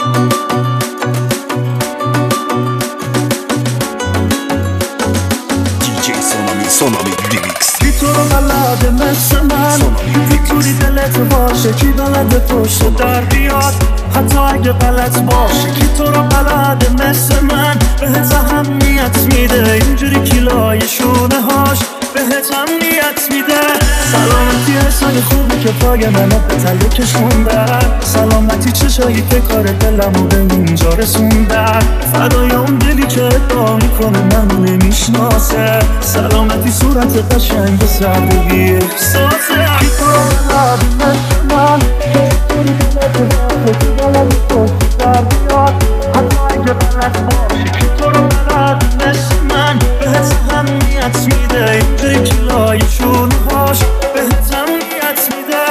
سونامی ریمیکس. بی تو رو بلده مثل من، میتونی دلت باشه کی بلده پشت در بیاد حتی اگه غلط باشه. کی تو رو بلده مثل من، بهت اهمیت میده اینجوری کیلای شونه هاش بهت امنیت میده. سلامتی حسای خوبی که پای منو به تله کشوندن، سلامتی چشایی که کار دلمو به اینجا رسوندن، فدای اون دلی که ادعا میکنه منو نمیشناسه، سلامتی صورت قشنگ سردگی احساسه. کی تو رو بلده مثل من، توری دلت باشه کی بلده پشت در بیاد حتی اگه غلط باشه. کی تو رو بلده مثل من، بهت اهمیت میده اینجوری کیلای شونهاش بهت امنیت میده.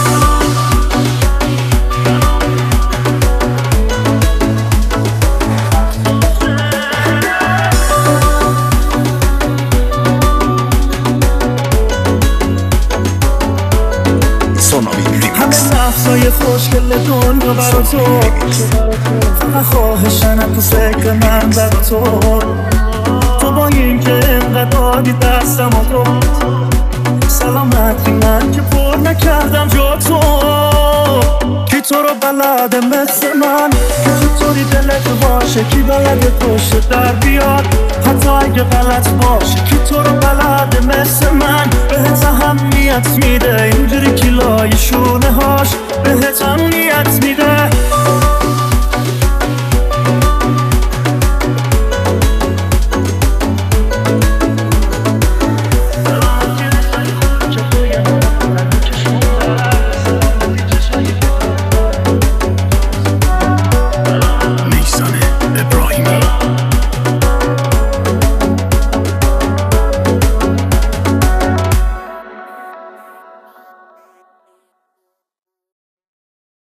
همه نفسای خوشگل دنیا برا تو، فقط خواهشن تو فکر من برا تو با این که انقدر دادی دستم و تو سلامتی من که پر نکردم جا تو. کی تو رو بلده مثل من، کی چطوری دلت باشه کی بلده پشت در بیاد حتی اگه غلط باشه. کی تو رو بلده مثل من، بهت اهمیت میده اینجوری کیلای شونه هاش بهت